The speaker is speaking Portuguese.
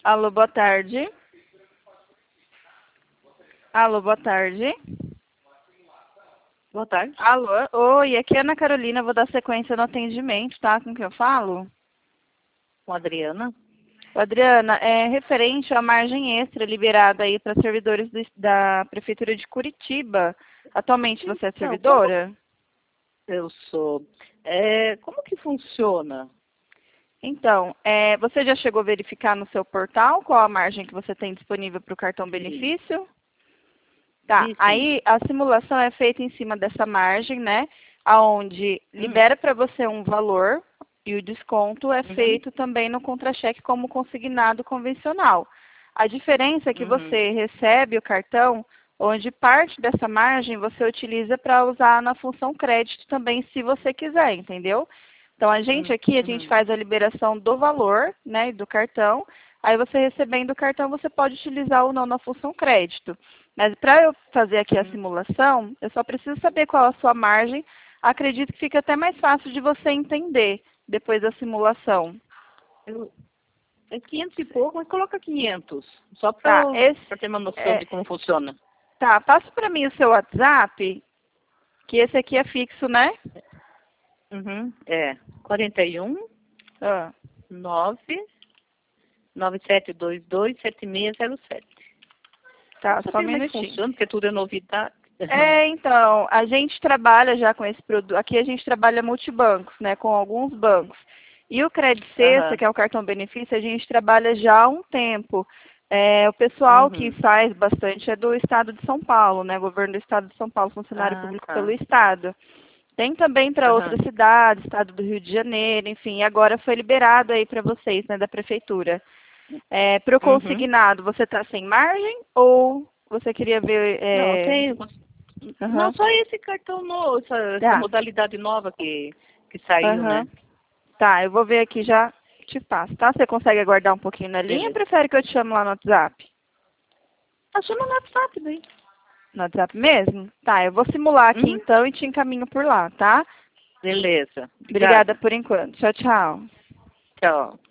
Alô, boa tarde. Alô, boa tarde. Boa tarde. Alô, oi, aqui é Ana Carolina, vou dar sequência no atendimento, tá? Com quem eu falo? Com a Adriana. Adriana, é referente à margem extra liberada aí para servidores da Prefeitura de Curitiba. Atualmente você é Então, servidora? Eu sou. Como que funciona? Então, você já chegou a verificar no seu portal qual a margem que você tem disponível para o cartão benefício? Tá, Sim, sim. aí a simulação é feita em cima dessa margem, né? Aonde libera para você um valor e o desconto é Uhum. feito também no contra-cheque como consignado convencional. A diferença é que Uhum. você recebe o cartão, onde parte dessa margem você utiliza para usar na função crédito também, se você quiser, entendeu? Então, a gente aqui, a gente Uhum. faz a liberação do valor, né, do cartão. Aí, você recebendo o cartão, você pode utilizar ou não na função crédito. Mas para eu fazer aqui a Uhum. simulação, eu só preciso saber qual a sua margem. Acredito que fica até mais fácil de você entender depois da simulação. É 500 e pouco, mas coloca 500. Só Tá, para ter uma noção de como funciona. tá, passa para mim o seu WhatsApp, que esse aqui é fixo, né? Uhum. 41 Ah, 9 9722 7607. tá, Vamos só um saber como é que minutinho. funciona, porque tudo é novidade. Então, a gente trabalha já com esse produto. Aqui a gente trabalha multibancos, né, com alguns bancos. E o Credit Sexta, Aham. que é o cartão benefício, a gente trabalha já há um tempo. O pessoal que Uhum. faz bastante é do estado de São Paulo, né, governo do estado de São Paulo, funcionário Ah, público pelo tá. estado. Tem também para outras Aham. cidades, estado do Rio de Janeiro, enfim, agora foi liberado aí para vocês, né, da prefeitura. Para o Uhum. consignado, você está sem margem ou você queria ver... Não, tem. Não, Aham. só esse cartão novo, essa Tá. modalidade nova que saiu, Aham. né? Tá, eu vou ver aqui já te passo, tá? Você consegue aguardar um pouquinho na linha ou Beleza. prefere que eu te chame lá no WhatsApp? Achou no WhatsApp daí. No WhatsApp mesmo? Tá, eu vou simular aqui Uhum. então e te encaminho por lá, tá? Beleza. Obrigada Obrigada. por enquanto. Tchau, tchau. Tchau.